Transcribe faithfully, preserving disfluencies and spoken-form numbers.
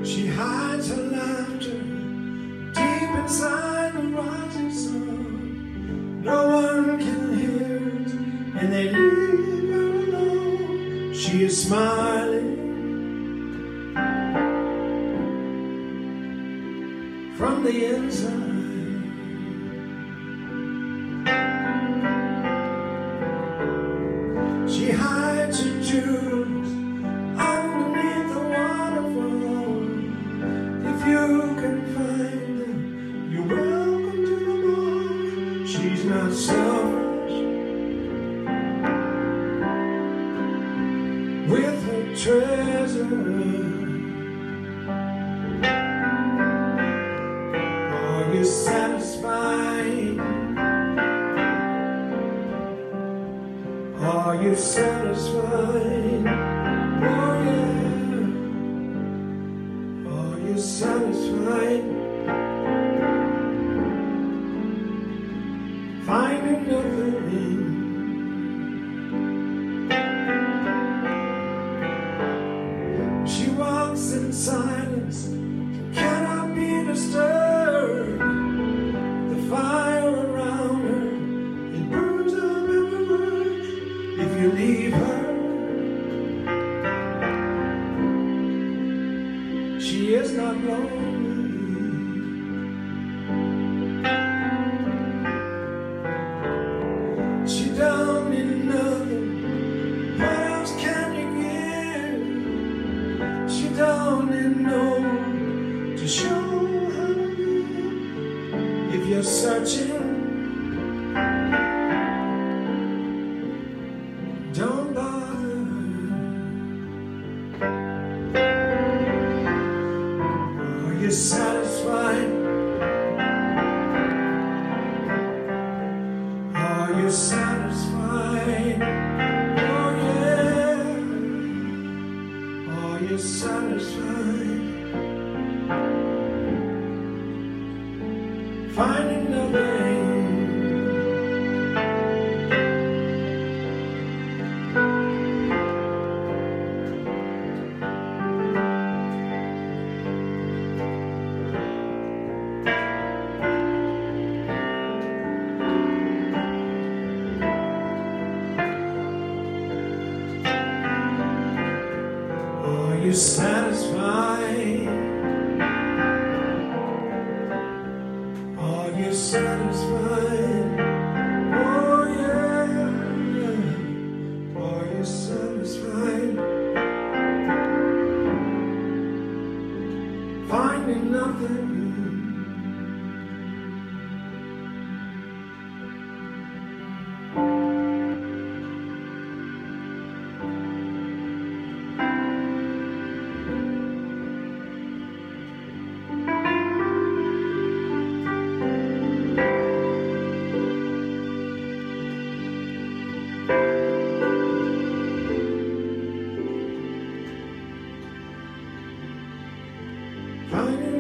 She hides her laughter deep inside the rising sun. No one can hear it, and they leave her alone. She is smiling from the inside. She hides her jewels underneath the waterfall. If you can find her, you're welcome to them all. She's not selfish with her treasure. Are you satisfied? Are you satisfied? Oh yeah. Are you satisfied? Finding nothing. She walks in silence, cannot be disturbed. The fire around her, it burns up everywhere. If you leave her, she is not lonely. She don't need nothing. What else can you give? She don't need no one to show her to live. If you're searching, don't bother. Are you satisfied? Are you satisfied? Oh yeah. Are you satisfied? Finding nothing. Are you satisfied? Are you satisfied? Oh yeah. Are you satisfied? Finding nothing. Finding